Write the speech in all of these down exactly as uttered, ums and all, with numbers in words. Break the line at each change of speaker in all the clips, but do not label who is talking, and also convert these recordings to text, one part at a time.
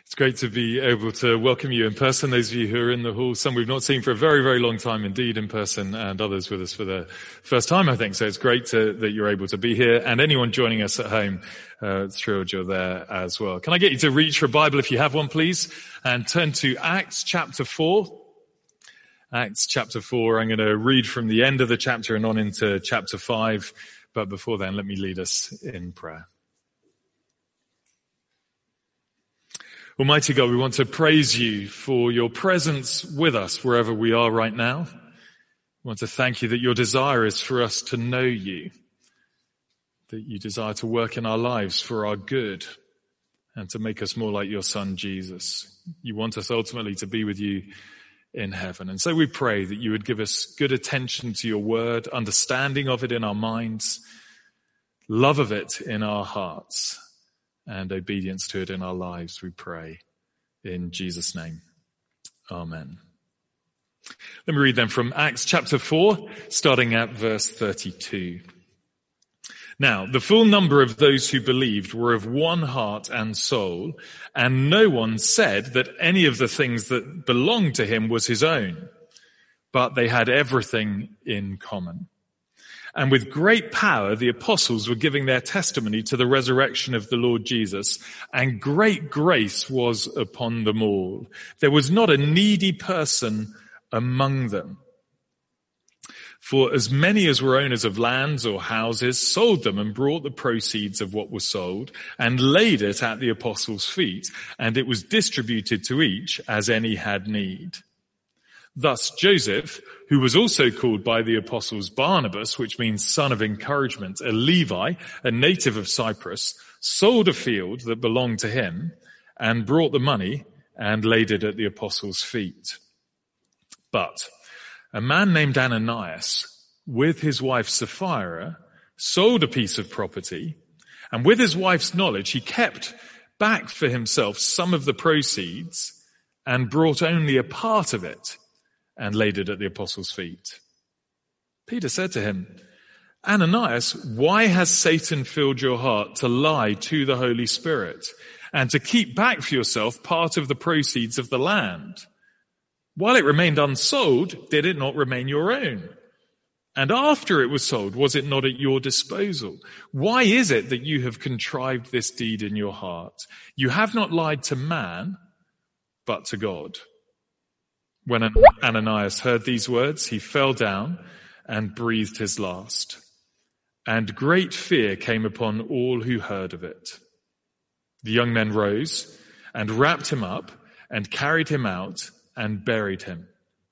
It's great to be able to welcome you in person, those of you who are in the hall, some we've not seen for a very, very long time indeed in person, and others with us for the first time, I think. So it's great to, that you're able to be here, and anyone joining us at home, uh, thrilled you're there as well. Can I get you to reach for a Bible if you have one, please, and turn to Acts chapter four. Acts chapter four, I'm going to read from the end of the chapter and on into chapter five, but before then, let me lead us in prayer. Almighty God, we want to praise you for your presence with us wherever we are right now. We want to thank you that your desire is for us to know you, that you desire to work in our lives for our good and to make us more like your Son, Jesus. You want us ultimately to be with you in heaven. And so we pray that you would give us good attention to your word, understanding of it in our minds, love of it in our hearts, and obedience to it in our lives, we pray in Jesus' name. Amen. Let me read then from Acts chapter four, starting at verse thirty-two. Now, the full number of those who believed were of one heart and soul, and no one said that any of the things that belonged to him was his own, but they had everything in common. And with great power, the apostles were giving their testimony to the resurrection of the Lord Jesus, and great grace was upon them all. There was not a needy person among them. For as many as were owners of lands or houses sold them and brought the proceeds of what was sold and laid it at the apostles' feet, and it was distributed to each as any had need. Thus Joseph, who was also called by the apostles Barnabas, which means son of encouragement, a Levi, a native of Cyprus, sold a field that belonged to him and brought the money and laid it at the apostles' feet. But a man named Ananias, with his wife Sapphira, sold a piece of property, and with his wife's knowledge he kept back for himself some of the proceeds and brought only a part of it and laid it at the apostles' feet. Peter said to him, Ananias, why has Satan filled your heart to lie to the Holy Spirit and to keep back for yourself part of the proceeds of the land? While it remained unsold, did it not remain your own? And after it was sold, was it not at your disposal? Why is it that you have contrived this deed in your heart? You have not lied to man, but to God. When Ananias heard these words, he fell down and breathed his last. And great fear came upon all who heard of it. The young men rose and wrapped him up and carried him out and buried him.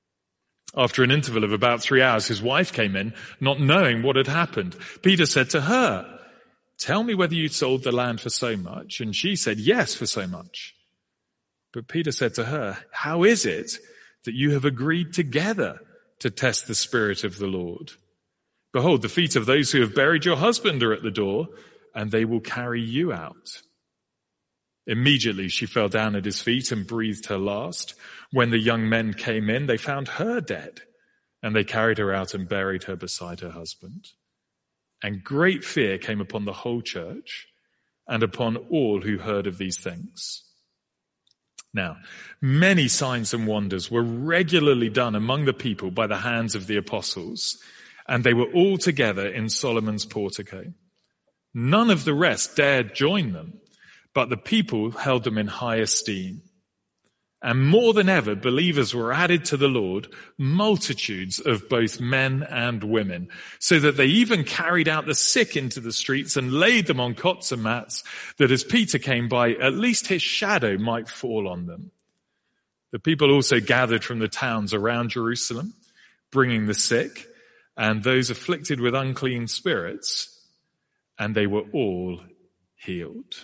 After an interval of about three hours, his wife came in, not knowing what had happened. Peter said to her, tell me whether you sold the land for so much. And she said, yes, for so much. But Peter said to her, how is it that you have agreed together to test the Spirit of the Lord? Behold, the feet of those who have buried your husband are at the door, and they will carry you out. Immediately she fell down at his feet and breathed her last. When the young men came in, they found her dead, and they carried her out and buried her beside her husband. And great fear came upon the whole church and upon all who heard of these things. Now, many signs and wonders were regularly done among the people by the hands of the apostles, and they were all together in Solomon's portico. None of the rest dared join them, but the people held them in high esteem. And more than ever, believers were added to the Lord, multitudes of both men and women, so that they even carried out the sick into the streets and laid them on cots and mats, that as Peter came by, at least his shadow might fall on them. The people also gathered from the towns around Jerusalem, bringing the sick and those afflicted with unclean spirits, and they were all healed.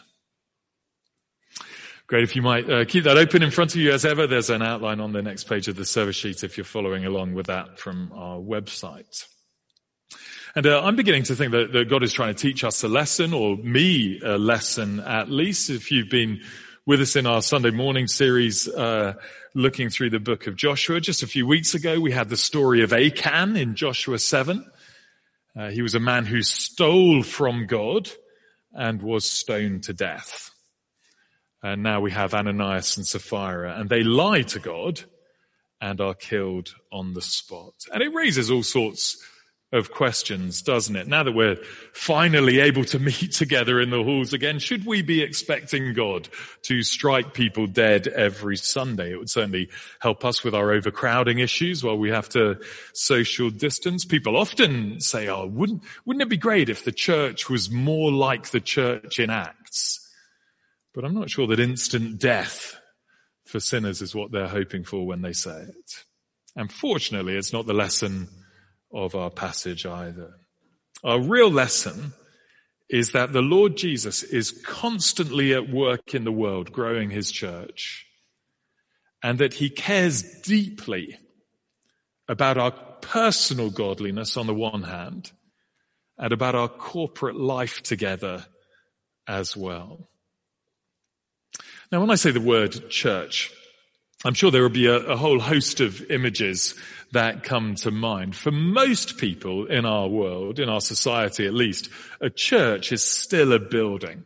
Great. If you might uh, keep that open in front of you as ever, there's an outline on the next page of the service sheet if you're following along with that from our website. And uh, I'm beginning to think that, that God is trying to teach us a lesson, or me a lesson at least. If you've been with us in our Sunday morning series, uh, looking through the book of Joshua, just a few weeks ago we had the story of Achan in Joshua seven. Uh, he was a man who stole from God and was stoned to death. And now we have Ananias and Sapphira, and they lie to God and are killed on the spot. And it raises all sorts of questions, doesn't it? Now that we're finally able to meet together in the halls again, should we be expecting God to strike people dead every Sunday? It would certainly help us with our overcrowding issues while we have to social distance. People often say, oh, wouldn't, wouldn't it be great if the church was more like the church in Acts? But I'm not sure that instant death for sinners is what they're hoping for when they say it. And fortunately, it's not the lesson of our passage either. Our real lesson is that the Lord Jesus is constantly at work in the world, growing his church, and that he cares deeply about our personal godliness on the one hand, and about our corporate life together as well. Now, when I say the word church, I'm sure there will be a, a whole host of images that come to mind. For most people in our world, in our society at least, a church is still a building.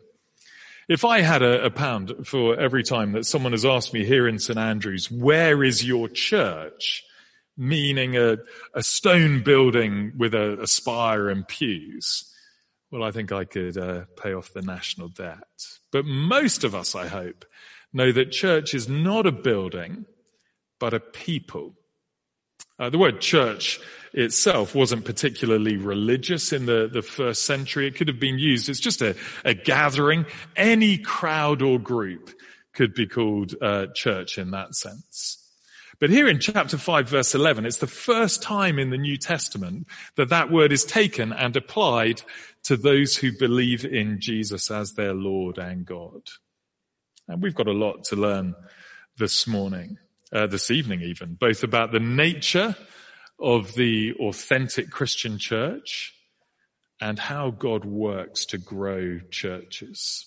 If I had a, a pound for every time that someone has asked me here in St Andrews, where is your church? Meaning a, a stone building with a, a spire and pews. Well, I think I could uh, pay off the national debt. But most of us, I hope, know that church is not a building, but a people. Uh, the word church itself wasn't particularly religious in the, the first century. It could have been used as just a, a gathering. Any crowd or group could be called uh, church in that sense. But here in chapter five, verse eleven, it's the first time in the New Testament that that word is taken and applied to those who believe in Jesus as their Lord and God. And we've got a lot to learn this morning, uh, this evening even, both about the nature of the authentic Christian church and how God works to grow churches.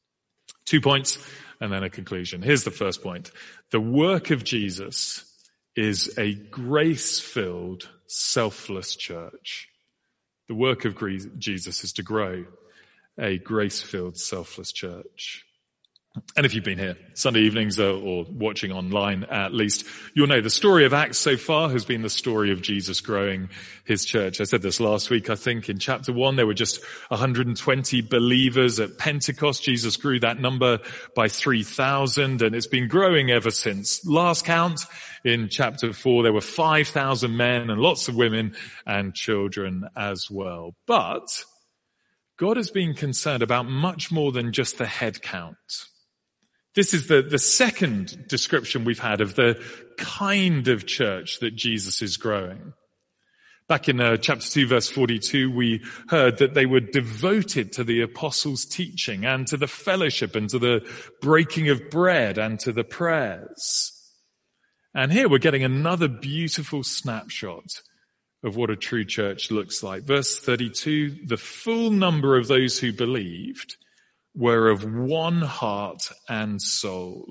Two points and then a conclusion. Here's the first point. The work of Jesus is a grace-filled, selfless church. The work of Jesus is to grow a grace-filled, selfless church. And if you've been here Sunday evenings or, or watching online at least, you'll know the story of Acts so far has been the story of Jesus growing his church. I said this last week, I think in chapter one, there were just one hundred twenty believers at Pentecost. Jesus grew that number by three thousand and it's been growing ever since. Last count in chapter four, there were five thousand men and lots of women and children as well. But God has been concerned about much more than just the head count. This is the, the second description we've had of the kind of church that Jesus is growing. Back in uh, chapter two, verse forty-two, we heard that they were devoted to the apostles' teaching and to the fellowship and to the breaking of bread and to the prayers. And here we're getting another beautiful snapshot of what a true church looks like. Verse thirty-two, the full number of those who believed were of one heart and soul.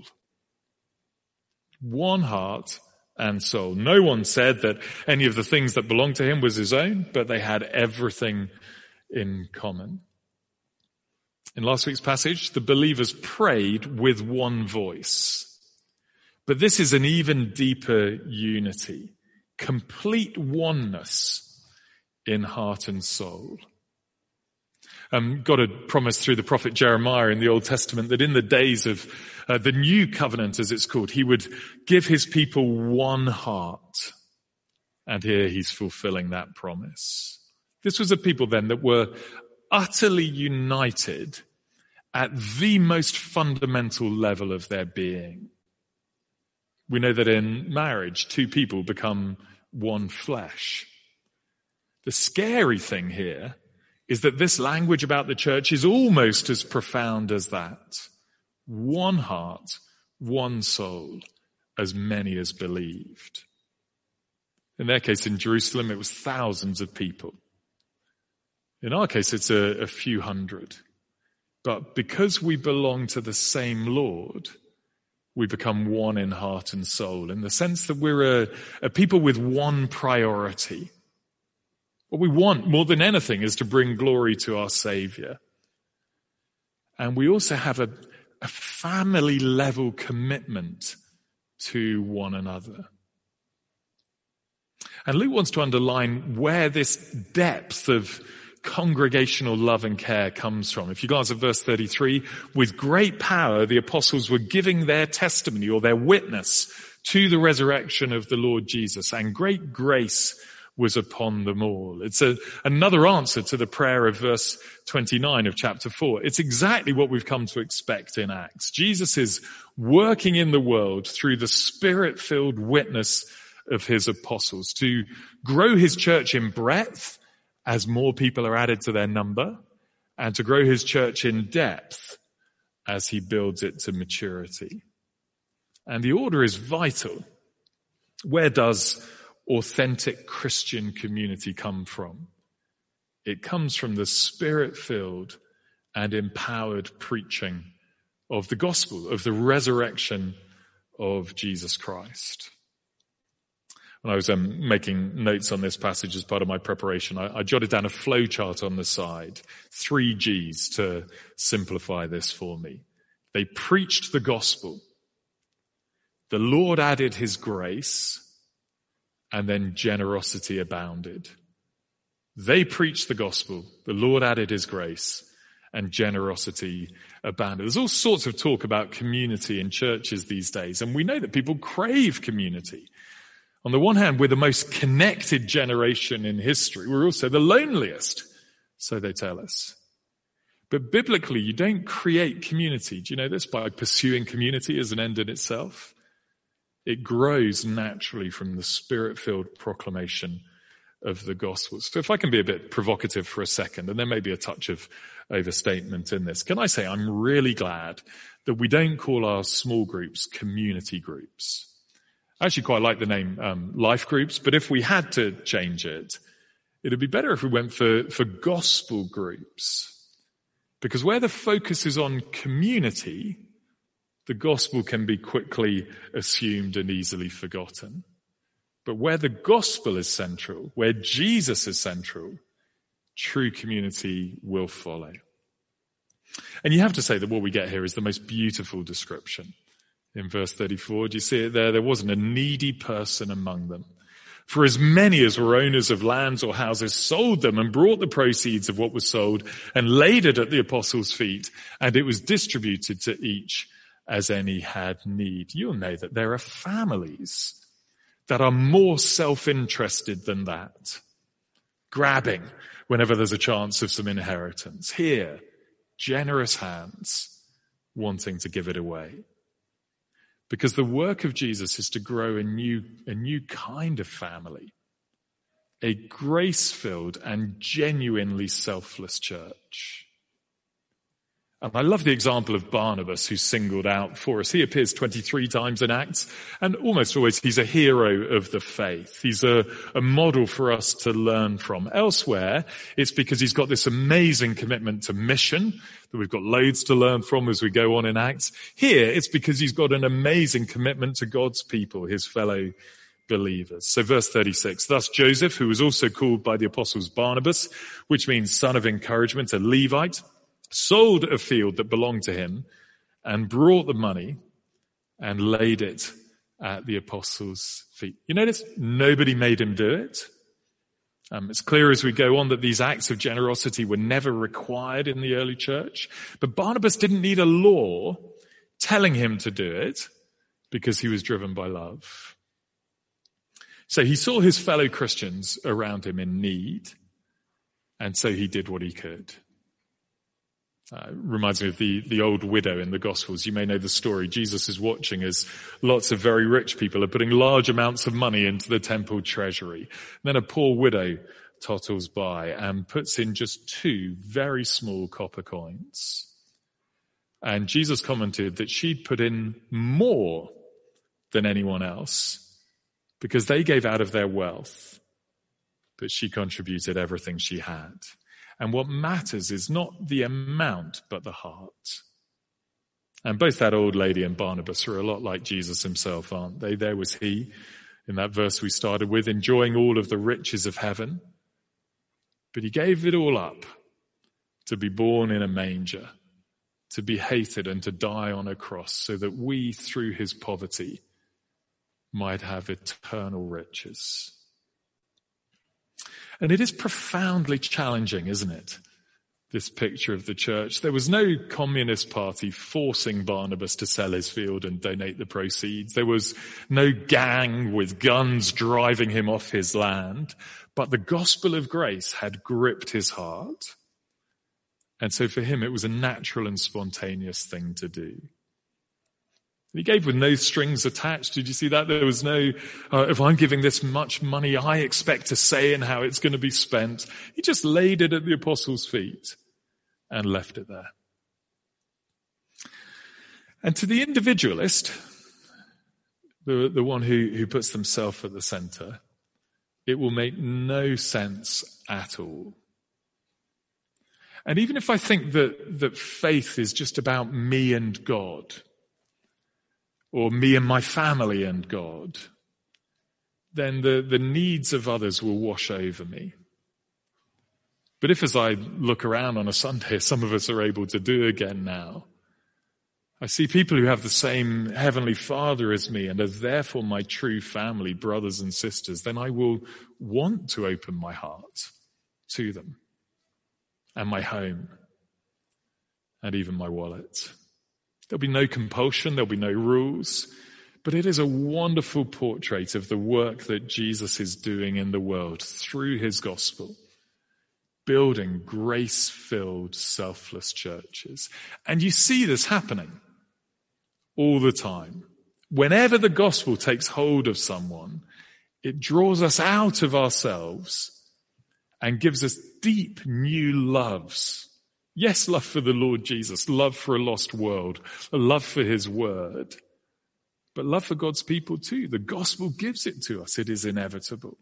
One heart and soul. No one said that any of the things that belonged to him was his own, but they had everything in common. In last week's passage, the believers prayed with one voice. But this is an even deeper unity, complete oneness in heart and soul. Um, God had promised through the prophet Jeremiah in the Old Testament that in the days of uh, the new covenant, as it's called, he would give his people one heart. And here he's fulfilling that promise. This was a people then that were utterly united at the most fundamental level of their being. We know that in marriage, two people become one flesh. The scary thing here is that this language about the church is almost as profound as that. One heart, one soul, as many as believed. In their case, in Jerusalem, it was thousands of people. In our case, it's a, a few hundred. But because we belong to the same Lord, we become one in heart and soul, in the sense that we're a, a people with one priority. What we want more than anything is to bring glory to our Savior. And we also have a, a family level commitment to one another. And Luke wants to underline where this depth of congregational love and care comes from. If you glance at verse thirty-three, with great power the apostles were giving their testimony or their witness to the resurrection of the Lord Jesus, and great grace was upon them all. It's a, another answer to the prayer of verse twenty-nine of chapter four. It's exactly what we've come to expect in Acts. Jesus is working in the world through the Spirit-filled witness of his apostles to grow his church in breadth as more people are added to their number, and to grow his church in depth as he builds it to maturity. And the order is vital. Where does authentic Christian community come from? It comes from the Spirit-filled and empowered preaching of the gospel, of the resurrection of Jesus Christ. When I was um, making notes on this passage as part of my preparation, I, I jotted down a flow chart on the side, three G's to simplify this for me. They preached the gospel, the Lord added his grace, and then generosity abounded. They preached the gospel, the Lord added his grace, and generosity abounded. There's all sorts of talk about community in churches these days, and we know that people crave community. On the one hand, we're the most connected generation in history. We're also the loneliest, so they tell us. But biblically, you don't create community. Do you know this? By pursuing community as an end in itself. It grows naturally from the Spirit-filled proclamation of the gospel. So if I can be a bit provocative for a second, and there may be a touch of overstatement in this, can I say I'm really glad that we don't call our small groups community groups. I actually quite like the name um, life groups, but if we had to change it, it'd be better if we went for, for gospel groups. Because where the focus is on community, the gospel can be quickly assumed and easily forgotten. But where the gospel is central, where Jesus is central, true community will follow. And you have to say that what we get here is the most beautiful description. In verse thirty-four, do you see it there? There wasn't a needy person among them. For as many as were owners of lands or houses sold them and brought the proceeds of what was sold and laid it at the apostles' feet, and it was distributed to each as any had need. You'll know that there are families that are more self-interested than that, grabbing whenever there's a chance of some inheritance. Here, generous hands wanting to give it away. Because the work of Jesus is to grow a new, a new kind of family, a grace-filled and genuinely selfless church. And I love the example of Barnabas, who's singled out for us. He appears twenty-three times in Acts, and almost always he's a hero of the faith. He's a, a model for us to learn from. Elsewhere, it's because he's got this amazing commitment to mission that we've got loads to learn from as we go on in Acts. Here, it's because he's got an amazing commitment to God's people, his fellow believers. So verse thirty-six, thus Joseph, who was also called by the apostles Barnabas, which means son of encouragement, a Levite, sold a field that belonged to him and brought the money and laid it at the apostles' feet. You notice nobody made him do it. Um, it's clear as we go on that these acts of generosity were never required in the early church. But Barnabas didn't need a law telling him to do it because he was driven by love. So he saw his fellow Christians around him in need, and so he did what he could. Uh, reminds me of the, the old widow in the Gospels. You may know the story. Jesus is watching as lots of very rich people are putting large amounts of money into the temple treasury. And then a poor widow tottles by and puts in just two very small copper coins. And Jesus commented that she'd put in more than anyone else because they gave out of their wealth, but she contributed everything she had. And what matters is not the amount, but the heart. And both that old lady and Barnabas are a lot like Jesus himself, aren't they? There was he, in that verse we started with, enjoying all of the riches of heaven. But he gave it all up to be born in a manger, to be hated and to die on a cross so that we, through his poverty, might have eternal riches. And it is profoundly challenging, isn't it? This picture of the church. There was no communist party forcing Barnabas to sell his field and donate the proceeds. There was no gang with guns driving him off his land. But the gospel of grace had gripped his heart. And so for him, it was a natural and spontaneous thing to do. He gave with no strings attached. Did you see that? There was no, uh, if I'm giving this much money, I expect to say in how it's going to be spent. He just laid it at the apostles' feet and left it there. And to the individualist, the, the one who, who puts themselves at the center, it will make no sense at all. And even if I think that, that faith is just about me and God, or me and my family and God, then the, the needs of others will wash over me. But if as I look around on a Sunday, some of us are able to do again now, I see people who have the same Heavenly Father as me and are therefore my true family, brothers and sisters, then I will want to open my heart to them and my home and even my wallet. There'll be no compulsion, there'll be no rules, but it is a wonderful portrait of the work that Jesus is doing in the world through his gospel, building grace-filled, selfless churches. And you see this happening all the time. Whenever the gospel takes hold of someone, it draws us out of ourselves and gives us deep new loves. Yes, love for the Lord Jesus, love for a lost world, a love for his word, but love for God's people too. The gospel gives it to us. It is inevitable.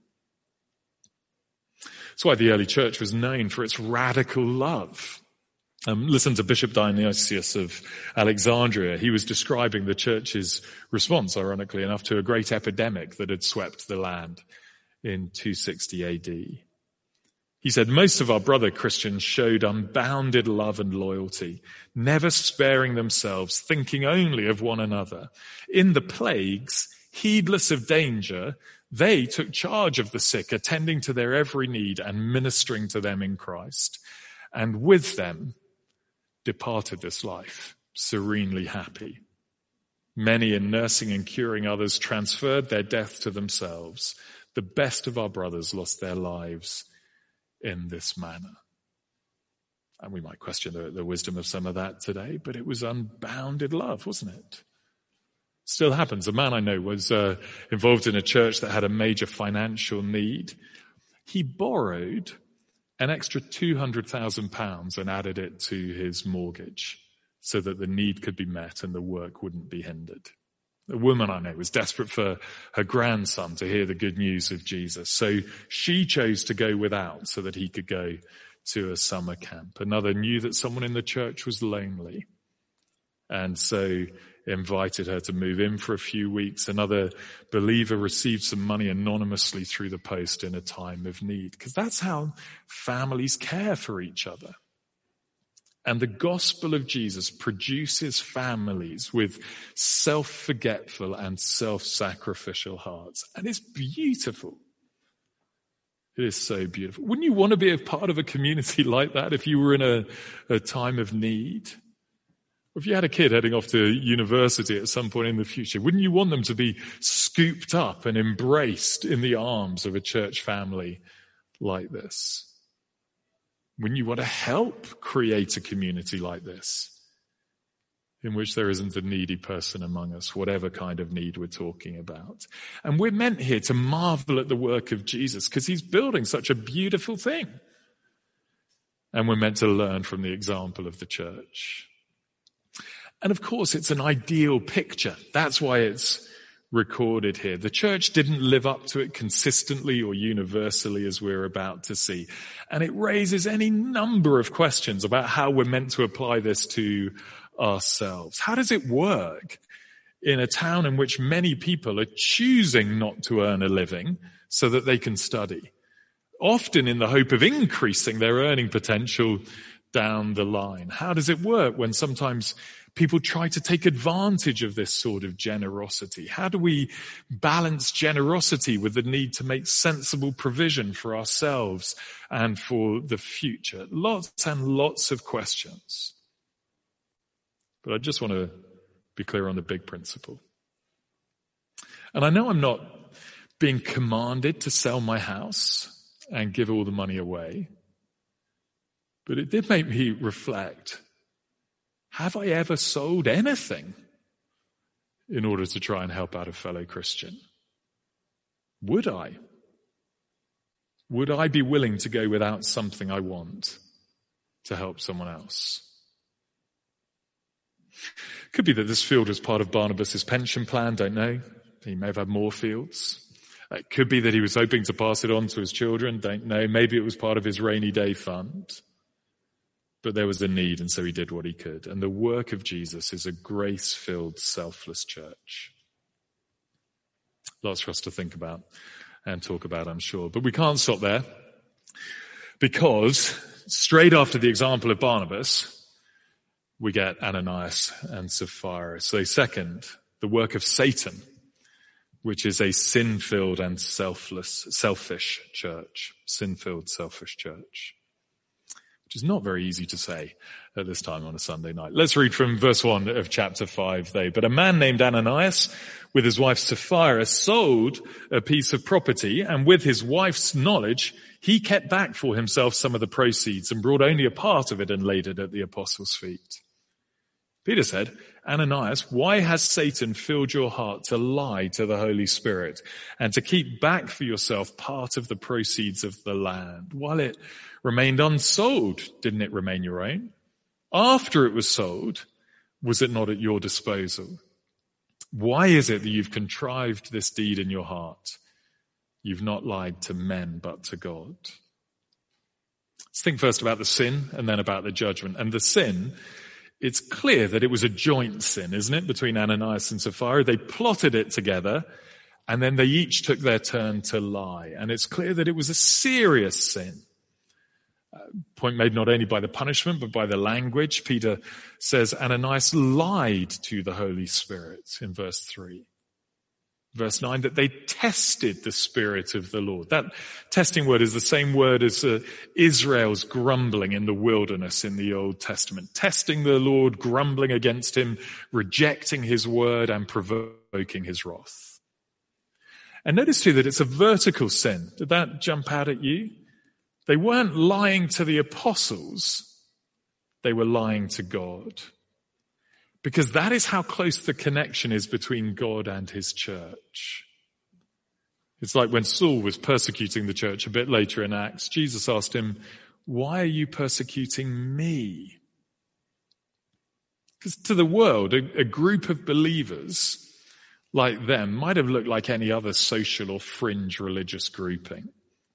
That's why the early church was known for its radical love. Um, listen to Bishop Dionysius of Alexandria. He was describing the church's response, ironically enough, to a great epidemic that had swept the land in two sixty A D. He said, most of our brother Christians showed unbounded love and loyalty, never sparing themselves, thinking only of one another. In the plagues, heedless of danger, they took charge of the sick, attending to their every need and ministering to them in Christ. And with them departed this life, serenely happy. Many in nursing and curing others transferred their death to themselves. The best of our brothers lost their lives in this manner. And we might question the, the wisdom of some of that today, but it was unbounded love, wasn't it? Still happens. A man I know was uh, involved in a church that had a major financial need. He borrowed an extra two hundred thousand pounds and added it to his mortgage so that the need could be met and the work wouldn't be hindered. A woman I know was desperate for her grandson to hear the good news of Jesus. So she chose to go without so that he could go to a summer camp. Another knew that someone in the church was lonely and so invited her to move in for a few weeks. Another believer received some money anonymously through the post in a time of need, because that's how families care for each other. And the gospel of Jesus produces families with self-forgetful and self-sacrificial hearts. And it's beautiful. It is so beautiful. Wouldn't you want to be a part of a community like that if you were in a, a time of need? Or if you had a kid heading off to university at some point in the future, wouldn't you want them to be scooped up and embraced in the arms of a church family like this? Wouldn't you want to help create a community like this, in which there isn't a needy person among us, whatever kind of need we're talking about? And we're meant here to marvel at the work of Jesus because he's building such a beautiful thing. And we're meant to learn from the example of the church. And of course, it's an ideal picture. That's why it's recorded here. The church didn't live up to it consistently or universally, as we're about to see. And it raises any number of questions about how we're meant to apply this to ourselves. How does it work in a town in which many people are choosing not to earn a living so that they can study, often in the hope of increasing their earning potential down the line? How does it work when sometimes people try to take advantage of this sort of generosity? How do we balance generosity with the need to make sensible provision for ourselves and for the future? Lots and lots of questions. But I just want to be clear on the big principle. And I know I'm not being commanded to sell my house and give all the money away, but it did make me reflect. Have I ever sold anything in order to try and help out a fellow Christian? Would I? Would I be willing to go without something I want to help someone else? Could be that this field was part of Barnabas' pension plan, don't know. He may have had more fields. It could be that he was hoping to pass it on to his children, don't know. Maybe it was part of his rainy day fund. But there was a need, and so he did what he could. And the work of Jesus is a grace-filled, selfless church. Lots for us to think about and talk about, I'm sure. But we can't stop there, because straight after the example of Barnabas, we get Ananias and Sapphira. So second, the work of Satan, which is a sin-filled and selfless, selfish church. Sin-filled, selfish church. Which is not very easy to say at this time on a Sunday night. Let's read from verse one of chapter five, though. But a man named Ananias, with his wife Sapphira, sold a piece of property, and with his wife's knowledge, he kept back for himself some of the proceeds and brought only a part of it and laid it at the apostles' feet. Peter said, Ananias, why has Satan filled your heart to lie to the Holy Spirit and to keep back for yourself part of the proceeds of the land? While it remained unsold, didn't it remain your own? After it was sold, was it not at your disposal? Why is it that you've contrived this deed in your heart? You've not lied to men, but to God. Let's think first about the sin and then about the judgment. And the sin, it's clear that it was a joint sin, isn't it, between Ananias and Sapphira? They plotted it together, and then they each took their turn to lie. And it's clear that it was a serious sin. Uh, point made not only by the punishment, but by the language. Peter says Ananias lied to the Holy Spirit in verse three. Verse nine, that they tested the Spirit of the Lord. That testing word is the same word as uh, Israel's grumbling in the wilderness in the Old Testament. Testing the Lord, grumbling against him, rejecting his word and provoking his wrath. And notice too that it's a vertical sin. Did that jump out at you? They weren't lying to the apostles. They were lying to God. Because that is how close the connection is between God and his church. It's like when Saul was persecuting the church a bit later in Acts, Jesus asked him, why are you persecuting me? Because to the world, a, a group of believers like them might have looked like any other social or fringe religious grouping.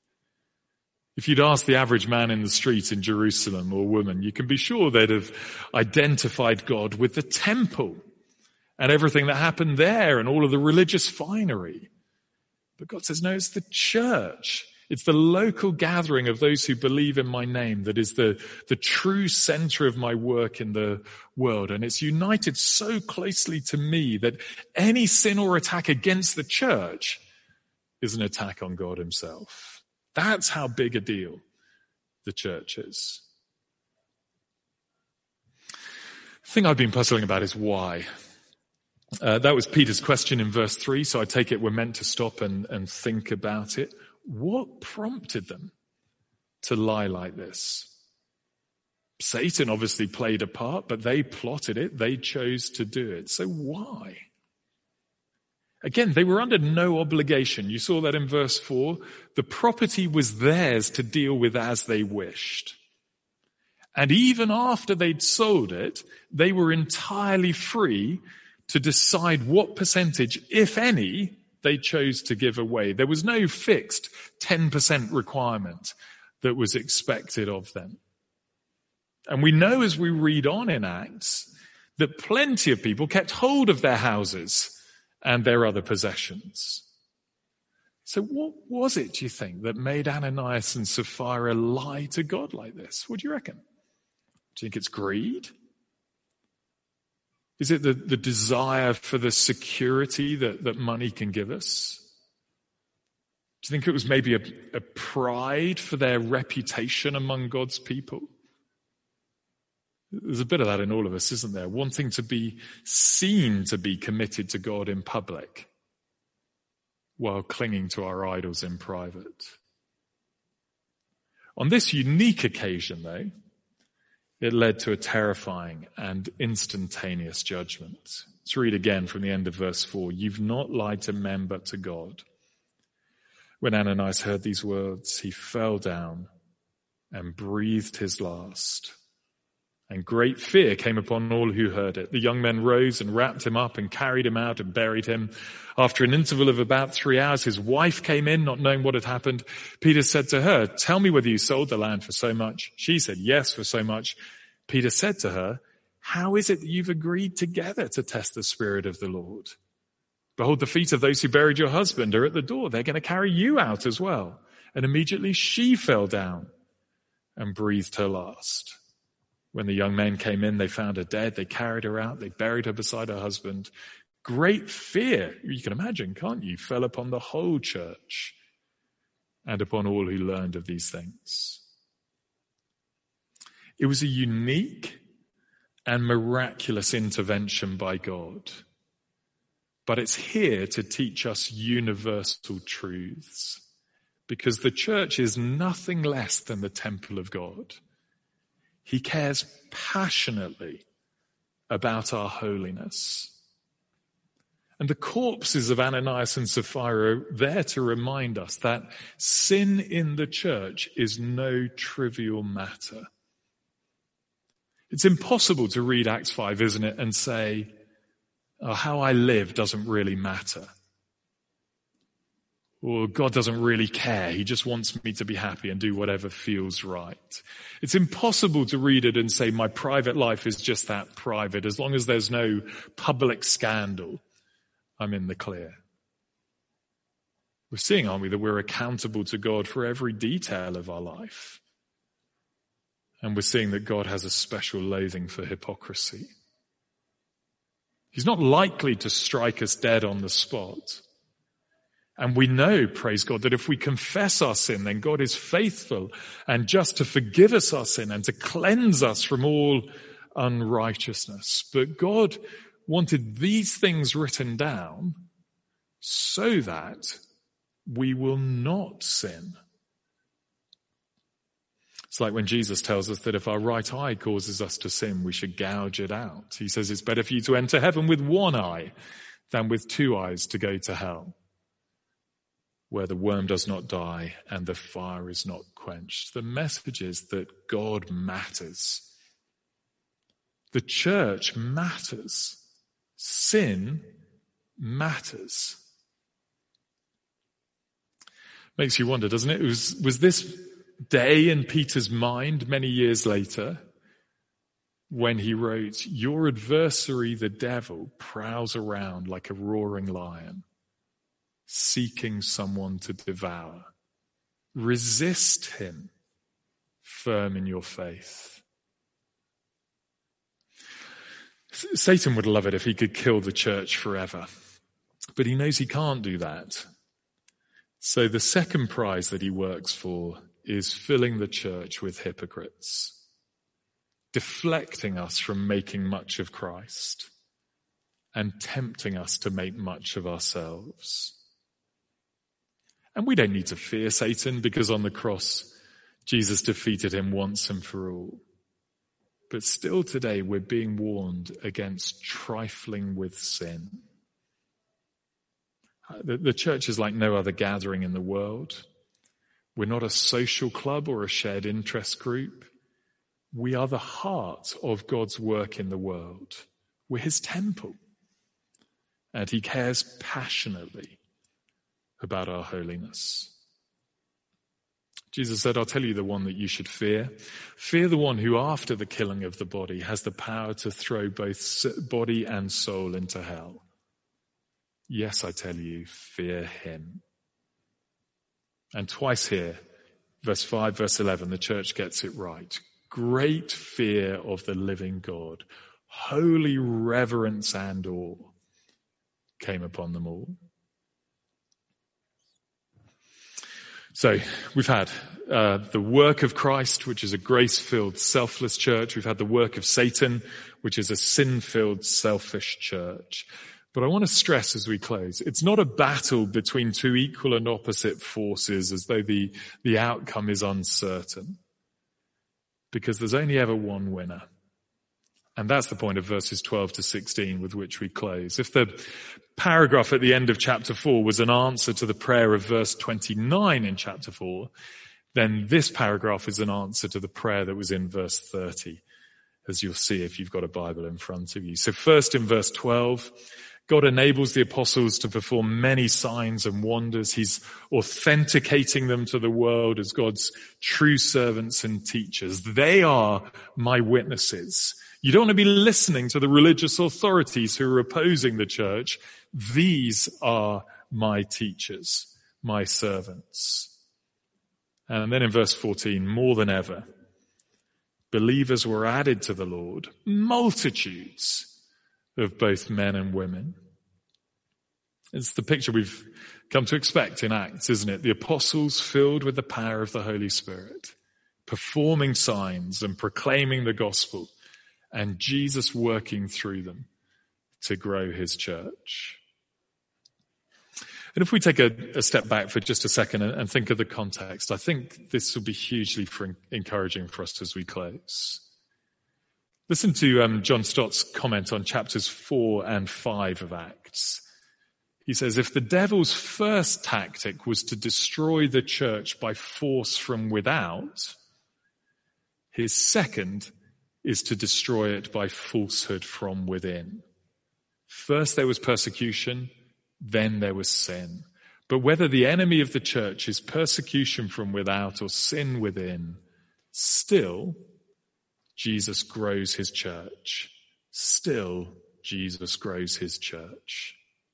If you'd asked the average man in the street in Jerusalem or woman, you can be sure they'd have identified God with the temple and everything that happened there and all of the religious finery. But God says, no, it's the church. It's the local gathering of those who believe in my name that is the, the true center of my work in the world. And it's united so closely to me that any sin or attack against the church is an attack on God himself. That's how big a deal the church is. The thing I've been puzzling about is why. Uh, that was Peter's question in verse three, so I take it we're meant to stop and, and think about it. What prompted them to lie like this? Satan obviously played a part, but they plotted it. They chose to do it. So why? Again, they were under no obligation. You saw that in verse four. The property was theirs to deal with as they wished. And even after they'd sold it, they were entirely free to decide what percentage, if any, they chose to give away. There was no fixed ten percent requirement that was expected of them. And we know as we read on in Acts that plenty of people kept hold of their houses and their other possessions. So what was it, do you think, that made Ananias and Sapphira lie to God like this? What do you reckon? Do you think it's greed? Is it the, the desire for the security that, that money can give us? Do you think it was maybe a, a pride for their reputation among God's people? There's a bit of that in all of us, isn't there? Wanting to be seen to be committed to God in public while clinging to our idols in private. On this unique occasion, though, it led to a terrifying and instantaneous judgment. Let's read again from the end of verse four. You've not lied to men but to God. When Ananias heard these words, he fell down and breathed his last. And great fear came upon all who heard it. The young men rose and wrapped him up and carried him out and buried him. After an interval of about three hours, his wife came in, not knowing what had happened. Peter said to her, tell me whether you sold the land for so much. She said, yes, for so much. Peter said to her, how is it that you've agreed together to test the Spirit of the Lord? Behold, the feet of those who buried your husband are at the door. They're going to carry you out as well. And immediately she fell down and breathed her last. When the young men came in, they found her dead. They carried her out. They buried her beside her husband. Great fear, you can imagine, can't you, fell upon the whole church and upon all who learned of these things. It was a unique and miraculous intervention by God, but it's here to teach us universal truths, because the church is nothing less than the temple of God. He cares passionately about our holiness. And the corpses of Ananias and Sapphira are there to remind us that sin in the church is no trivial matter. It's impossible to read Acts five, isn't it, and say, oh, how I live doesn't really matter. Or God doesn't really care. He just wants me to be happy and do whatever feels right. It's impossible to read it and say my private life is just that private. As long as there's no public scandal, I'm in the clear. We're seeing, aren't we, that we're accountable to God for every detail of our life. And we're seeing that God has a special loathing for hypocrisy. He's not likely to strike us dead on the spot. And we know, praise God, that if we confess our sin, then God is faithful and just to forgive us our sin and to cleanse us from all unrighteousness. But God wanted these things written down so that we will not sin. It's like when Jesus tells us that if our right eye causes us to sin, we should gouge it out. He says it's better for you to enter heaven with one eye than with two eyes to go to hell, where the worm does not die and the fire is not quenched. The message is that God matters. The church matters. Sin matters. Makes you wonder, doesn't it? It was, was this day in Peter's mind many years later when he wrote, your adversary, the devil, prowls around like a roaring lion, seeking someone to devour. Resist him, firm in your faith. Satan would love it if he could kill the church forever, but he knows he can't do that. So the second prize that he works for is filling the church with hypocrites, deflecting us from making much of Christ and tempting us to make much of ourselves. And we don't need to fear Satan because on the cross, Jesus defeated him once and for all. But still today, we're being warned against trifling with sin. The, the church is like no other gathering in the world. We're not a social club or a shared interest group. We are the heart of God's work in the world. We're his temple. And he cares passionately about our holiness. Jesus said, I'll tell you the one that you should fear. Fear the one who after the killing of the body has the power to throw both body and soul into hell. Yes, I tell you, fear him. And twice here, verse five, verse eleven, the church gets it right. great fear of the living God, holy reverence and awe came upon them all. So we've had uh, the work of Christ, which is a grace-filled, selfless church. We've had the work of Satan, which is a sin-filled, selfish church. But I want to stress as we close, it's not a battle between two equal and opposite forces as though the, the outcome is uncertain. Because there's only ever one winner. And that's the point of verses twelve to sixteen with which we close. If the paragraph at the end of chapter four was an answer to the prayer of verse twenty-nine in chapter four, then this paragraph is an answer to the prayer that was in verse thirty, as you'll see if you've got a Bible in front of you. So first in verse twelve, God enables the apostles to perform many signs and wonders. He's authenticating them to the world as God's true servants and teachers. They are my witnesses. You don't want to be listening to the religious authorities who are opposing the church. These are my teachers, my servants. And then in verse fourteen, more than ever, believers were added to the Lord, multitudes of both men and women. It's the picture we've come to expect in Acts, isn't it? The apostles filled with the power of the Holy Spirit, performing signs and proclaiming the gospel, and Jesus working through them to grow his church. And if we take a, a step back for just a second and, and think of the context, I think this will be hugely for, encouraging for us as we close. Listen to um, John Stott's comment on chapters four and five of Acts. He says, if the devil's first tactic was to destroy the church by force from without, his second is to destroy it by falsehood from within. First there was persecution, then there was sin. But whether the enemy of the church is persecution from without or sin within, still Jesus grows his church. Still Jesus grows his church.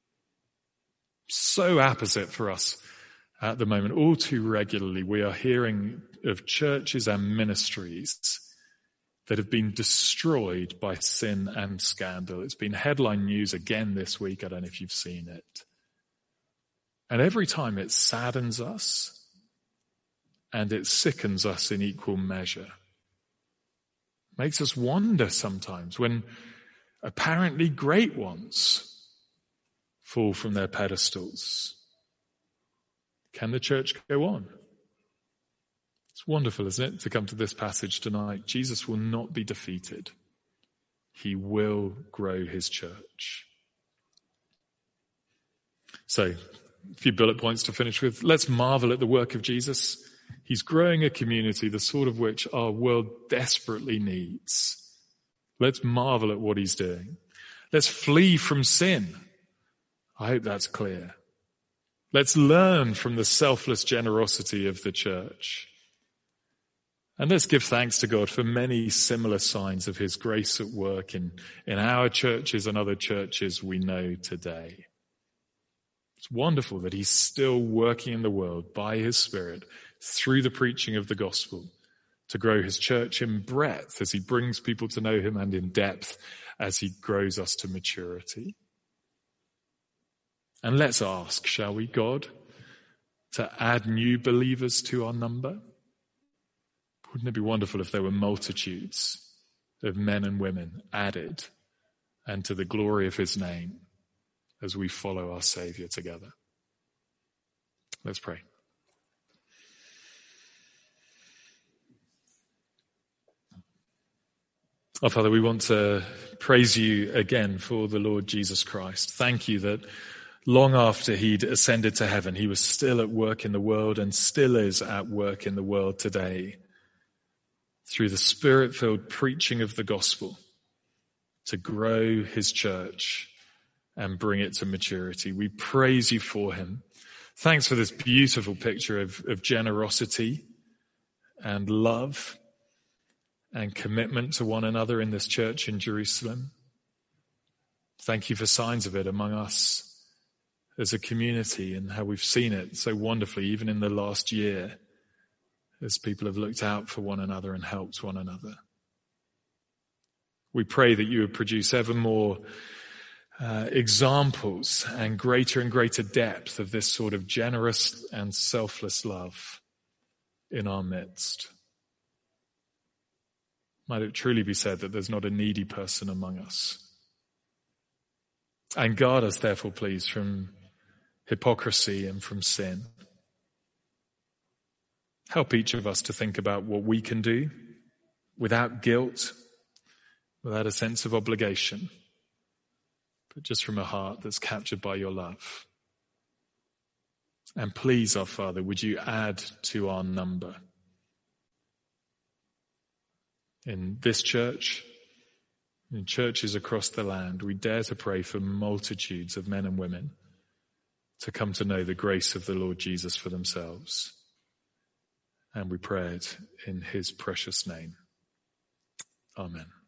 So apposite for us at the moment. All too regularly we are hearing of churches and ministries that have been destroyed by sin and scandal. It's been headline news again this week. I don't know if you've seen it. And every time it saddens us and it sickens us in equal measure. Makes us wonder sometimes when apparently great ones fall from their pedestals. Can the church go on? It's wonderful, isn't it, to come to this passage tonight. Jesus will not be defeated. He will grow his church. So, a few bullet points to finish with. Let's marvel at the work of Jesus. He's growing a community, the sort of which our world desperately needs. Let's marvel at what he's doing. Let's flee from sin. I hope that's clear. Let's learn from the selfless generosity of the church. And let's give thanks to God for many similar signs of his grace at work in, in our churches and other churches we know today. It's wonderful that he's still working in the world by his Spirit through the preaching of the gospel to grow his church in breadth as he brings people to know him and in depth as he grows us to maturity. And let's ask, shall we, God, to add new believers to our number? Wouldn't it be wonderful if there were multitudes of men and women added and to the glory of his name as we follow our Savior together? Let's pray. Our Father, we want to praise you again for the Lord Jesus Christ. Thank you that long after he'd ascended to heaven, he was still at work in the world and still is at work in the world today through the Spirit-filled preaching of the gospel to grow his church and bring it to maturity. We praise you for him. Thanks for this beautiful picture of, of generosity and love and commitment to one another in this church in Jerusalem. Thank you for signs of it among us as a community and how we've seen it so wonderfully even in the last year as people have looked out for one another and helped one another. We pray that you would produce ever more uh, examples and greater and greater depth of this sort of generous and selfless love in our midst. Might it truly be said that there's not a needy person among us. And guard us, therefore, please, from hypocrisy and from sin. Help each of us to think about what we can do without guilt, without a sense of obligation, but just from a heart that's captured by your love. And please, our Father, would you add to our number in this church, in churches across the land. We dare to pray for multitudes of men and women to come to know the grace of the Lord Jesus for themselves. And we pray it in his precious name. Amen.